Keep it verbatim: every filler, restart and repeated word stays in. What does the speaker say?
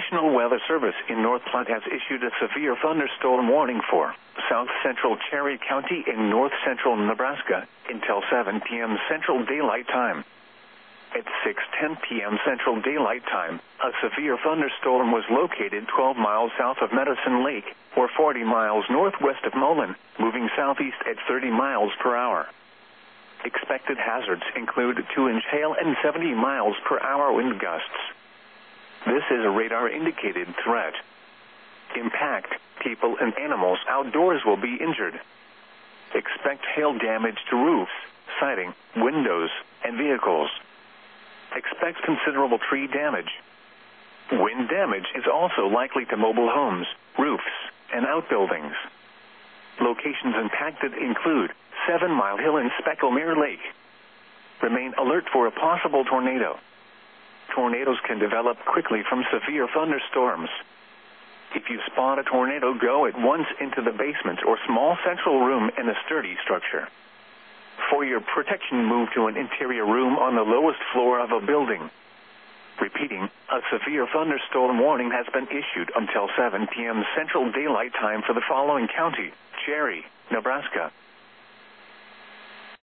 National Weather Service in North Platte has issued a severe thunderstorm warning for south central Cherry County in north central Nebraska until seven p m Central Daylight Time. At six ten p m Central Daylight Time, a severe thunderstorm was located twelve miles south of Medicine Lake, or forty miles northwest of Mullen, moving southeast at thirty miles per hour. Expected hazards include two inch hail and seventy miles per hour wind gusts. This is a radar-indicated threat. Impact, people and animals outdoors will be injured. Expect hail damage to roofs, siding, windows, and vehicles. Expect considerable tree damage. Wind damage is also likely to mobile homes, roofs, and outbuildings. Locations impacted include Seven Mile Hill and Specklemere Lake. Remain alert for a possible tornado. Tornadoes can develop quickly from severe thunderstorms. If you spot a tornado, go at once into the basement or small central room in a sturdy structure. For your protection, move to an interior room on the lowest floor of a building. Repeating, a severe thunderstorm warning has been issued until seven p m Central Daylight Time for the following county: Cherry, Nebraska,